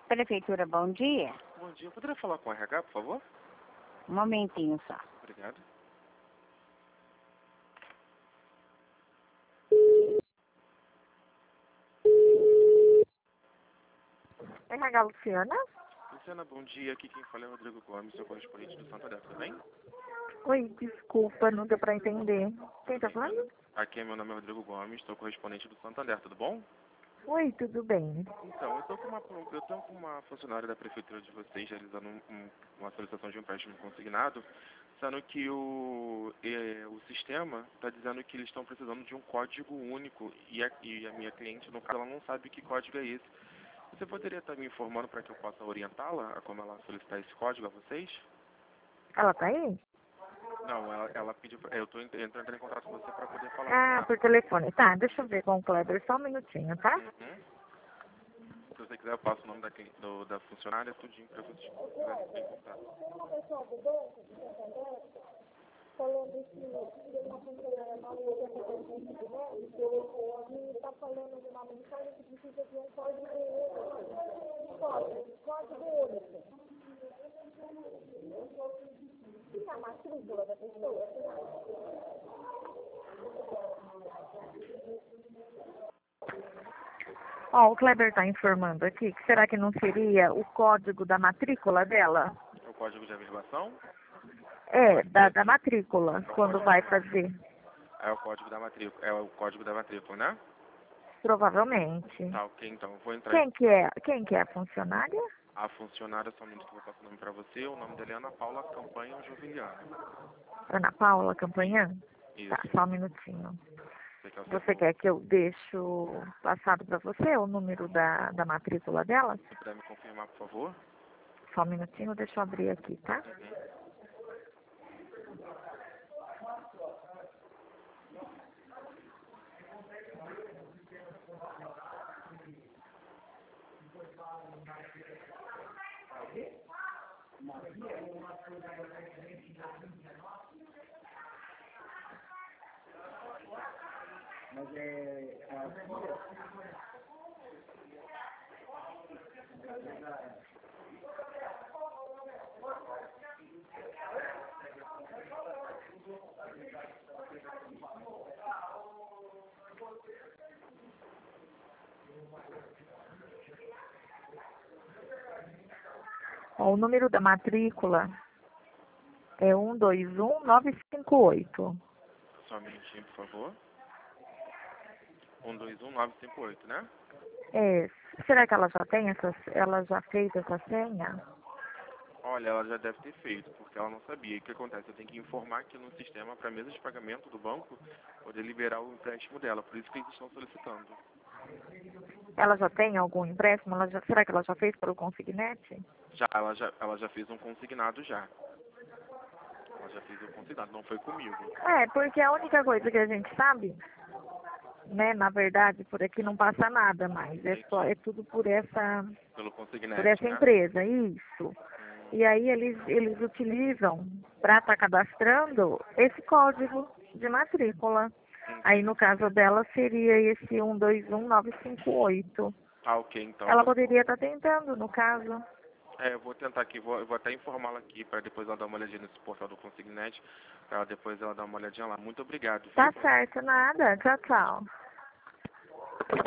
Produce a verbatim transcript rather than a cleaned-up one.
Prefeitura, bom dia. Bom dia, eu poderia falar com o R H, por favor? Um momentinho só. Obrigado. R H Luciana? Luciana, bom dia. Aqui quem fala é o Rodrigo Gomes, sou correspondente do Santander, tudo bem? Oi, desculpa, não deu pra entender. Quem tá falando? Aqui, meu nome é Rodrigo Gomes, sou correspondente do Santander, tudo bom? Oi, tudo bem? Então, eu tô com uma, eu tô com uma funcionária da prefeitura de vocês realizando um, um, uma solicitação de um empréstimo consignado, sendo que o, eh, o sistema está dizendo que eles estão precisando de um código único e a, e a minha cliente, no caso, ela não sabe que código é esse. Você poderia estar me informando para que eu possa orientá-la a como ela solicitar esse código a vocês? Ela tá aí? Não, ela, ela pediu, pra, eu estou entrando em contato com você para poder falar Ah, com ela. por telefone. Tá, deixa eu ver com o Kleber, só um minutinho, tá? Uhum. Se você quiser, eu passo o nome da, quem- do, da funcionária, tudinho para você entrar em contato. Falando que tem uma funcionária nova que é representante do médico, e está falando de uma mensagem que precisa de um código único. Código, código único. E a matrícula da pessoa? Ó, o Kleber está informando aqui que será que não seria o código da matrícula dela? O código de averbação É, da, da matrícula, quando vai fazer. é o código da matrícula, é o código da matrícula, né? Provavelmente. Tá, ok, então eu vou entrar. Quem que é? Quem que é a funcionária? A funcionária, só um minuto que eu vou passar o nome para você, o nome dela é Ana Paula Campanha Joviliano. Ana Paula Campanhã? Isso. Tá, só um minutinho. Você quer, o Você seu- quer que eu deixe passado para você o número da, da matrícula dela? se puder me confirmar, por favor? Só um minutinho, deixa eu abrir aqui, tá? Uhum. Ó, o número da matrícula é um dois um nove cinco oito. Só um minutinho, por favor. um dois um nove cinco oito, né? É, será que ela já tem essa, ela já fez essa senha? Olha, ela já deve ter feito, porque ela não sabia. O que acontece? Eu tenho que informar aqui no sistema para a mesa de pagamento do banco poder liberar o empréstimo dela. Por isso que eles estão solicitando. Ela já tem algum empréstimo? Ela já, será que ela já fez pelo Consignete? Já, ela já, ela já fez um consignado já. Ela já fez um consignado, não foi comigo. É, porque a única coisa que a gente sabe, né, na verdade, por aqui não passa nada mais. É só, é tudo por essa, Pelo consignado, por essa né? empresa, isso. E aí eles, eles utilizam para estar cadastrando esse código de matrícula. Aí no caso dela seria esse um dois um nove cinco oito. Ah, ok, então. Ela poderia estar tentando, no caso. É, eu vou tentar aqui, vou, eu vou até informá-la aqui para depois ela dar uma olhadinha nesse portal do Consignet, para depois ela dar uma olhadinha lá. Muito obrigado, viu? Tá certo, nada. Tchau, tchau.